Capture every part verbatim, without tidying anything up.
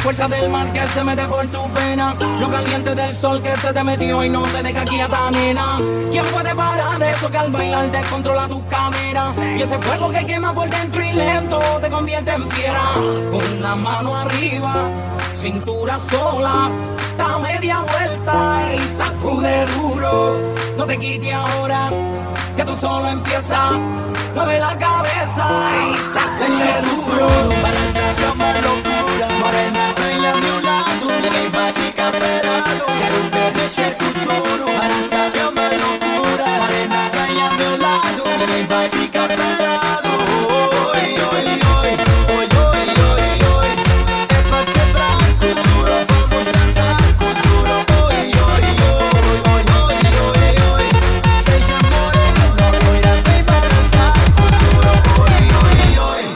fuerza del mar que se mete por tu pena, lo caliente del sol que se te metió y no te deja quieta, nena. ¿Quién puede parar eso que al bailar descontrola tu cadera? Y ese fuego que quema por dentro y lento te convierte en fiera. Con la mano arriba, cintura sola, da media vuelta y sacude duro. No te quites ahora, que tú solo empieza. Mueve la cabeza y sacude duro. Balanza como locura, morena bella a mi lado, ninguém vai ficar parado. Quero ver mexer com tudo. Balança como loucura, morena bella a meu lado, ninguém vai ficar parado. Oi, oi, oi, oi, oi, oi, oi. É pra quebrar com duro, vamos dançar com duro. Oi, oi, oi, oi, oi, oi, oi. Seja morena, loira, vem balançar com duro. Oi, oi, oi.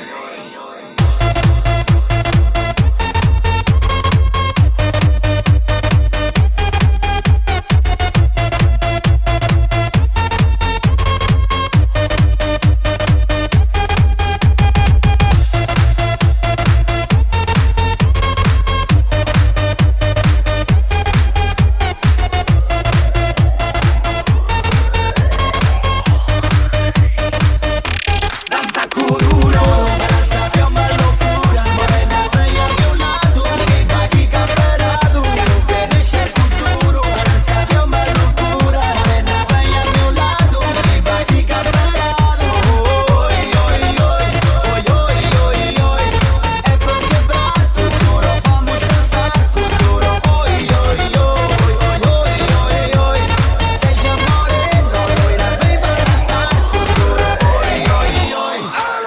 Danza kuduro. Balança é uma loucura, morena vem ao meu lado, ninguém vai ficar parado. Quero ver mexer com tudo. Balança é uma loucura, morena vem ao meu lado, ninguém vai ficar parado. Oi, oi, oi, oi, oi, oi, oi. É pra quebrar com duro, vamos dançar com duro. Oi, oi, oi, oi, oi, oi, oi. Seja morena, loira, vem balançar com duro. Oi, oi, oi.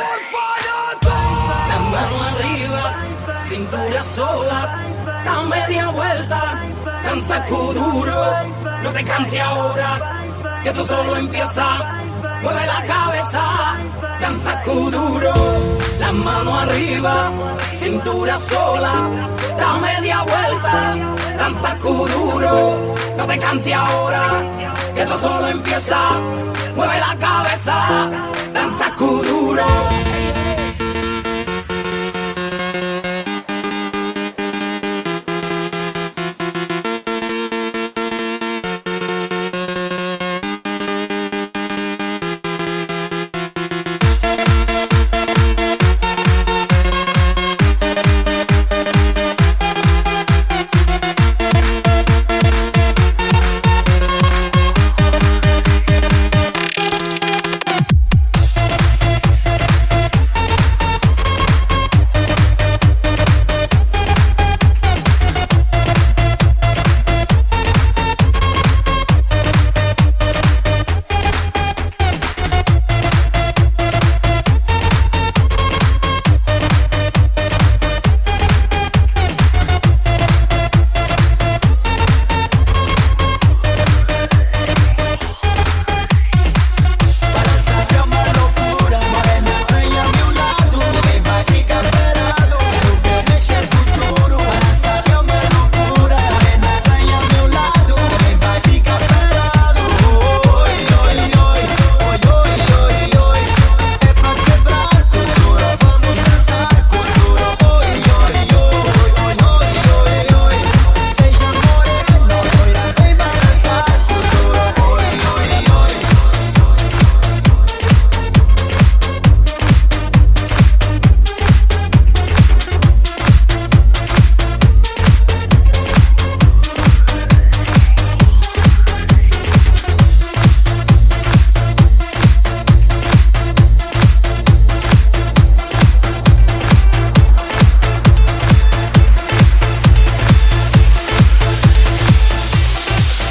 La mano arriba, cintura sola, da media vuelta, danza kuduro. No te canses ahora, que esto solo empieza. Mueve la cabeza, danza kuduro. La mano arriba, cintura sola, da media vuelta, danza kuduro. No te canses ahora, que esto solo empieza. Mueve la cabeza, danza kuduro.